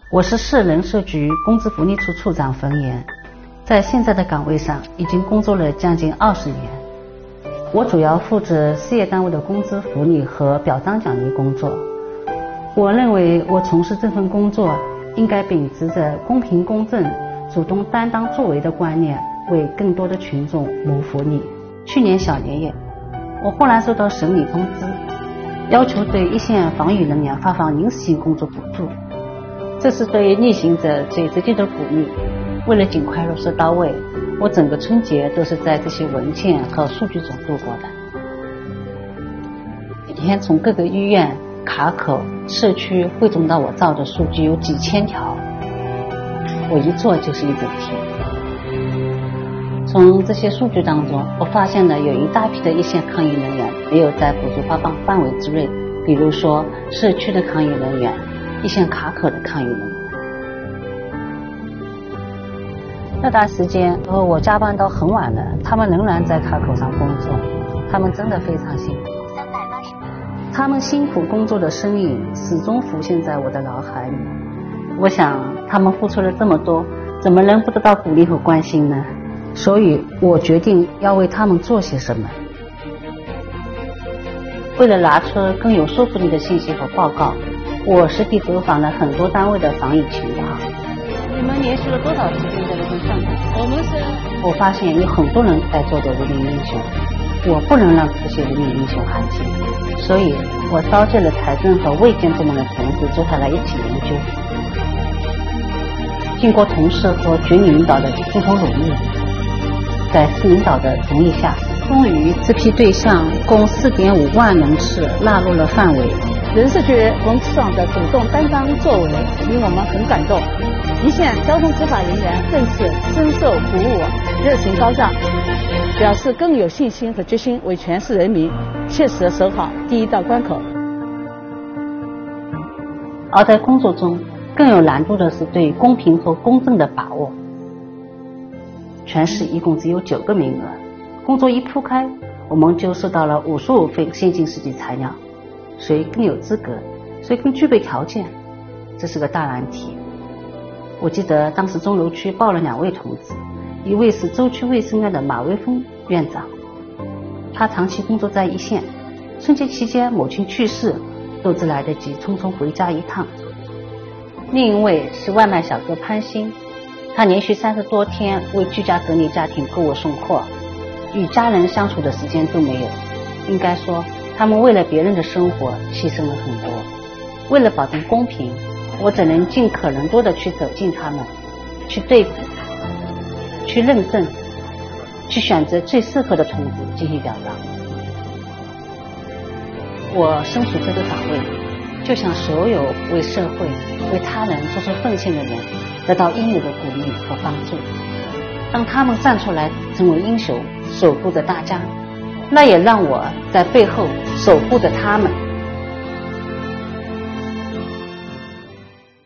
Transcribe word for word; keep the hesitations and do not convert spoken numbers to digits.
我是市人社局工资福利处处长冯岩，在现在的岗位上已经工作了将近二十年。我主要负责事业单位的工资福利和表彰奖励工作。我认为我从事这份工作应该秉持着公平公正、主动担当作为的观念，为更多的群众谋福利。去年小年夜，我忽然收到省里通知，要求对一线防疫人员发放临时性工作补助，这是对逆行者最直接的鼓励。为了尽快落实到位，我整个春节都是在这些文件和数据中度过的。每天从各个医院、卡口、社区汇总到我造的数据有几千条，我一做就是一整天。从这些数据当中，我发现了有一大批的一线抗疫人员没有在补助发放范围之内，比如说社区的抗疫人员、一线卡口的抗疫人员。那段时间，呃，我加班到很晚了，他们仍然在卡口上工作，他们真的非常辛苦。他们辛苦工作的身影始终浮现在我的脑海里。我想，他们付出了这么多，怎么能不得到鼓励和关心呢？所以我决定要为他们做些什么。为了拿出更有说服力的信息和报告，我实地走访了很多单位的防疫情况。你们连续了多少时间在这份项目？我们是……我发现有很多人在做着人民英雄，我不能让这些人民英雄寒心，所以我召集了财政和卫健部门的同志坐下来一起研究。经过同事和局领导的共同努力，在市领导的同意下，终于这批对象共 四点五万人次纳入了范围。 人社局董事长的主动担当作为令我们很感动，一线交通执法人员更是深受鼓舞，热情高涨，表示更有信心和决心为全市人民切实守好第一道关口。 而在工作中更有难度的是对公平和公正的把握。全市一共只有九个名额，工作一铺开，我们就收到了五十五份先进试剂材料，谁更有资格，谁更具备条件，这是个大难题。我记得当时钟楼区报了两位同志，一位是州区卫生院的马威峰院长，他长期工作在一线，春节期间母亲去世，都只来得及匆匆回家一趟。另一位是外卖小哥潘鑫，他连续三十多天为居家隔离家庭购物送货，与家人相处的时间都没有。应该说，他们为了别人的生活牺牲了很多。为了保证公平，我只能尽可能多的去走近他们，去对比，去认证，去选择最适合的同志进行表彰。我身处这个岗位，就像所有为社会、为他人做出奉献的人得到应有的鼓励和帮助。当他们站出来成为英雄，守护着大家，那也让我在背后守护着他们。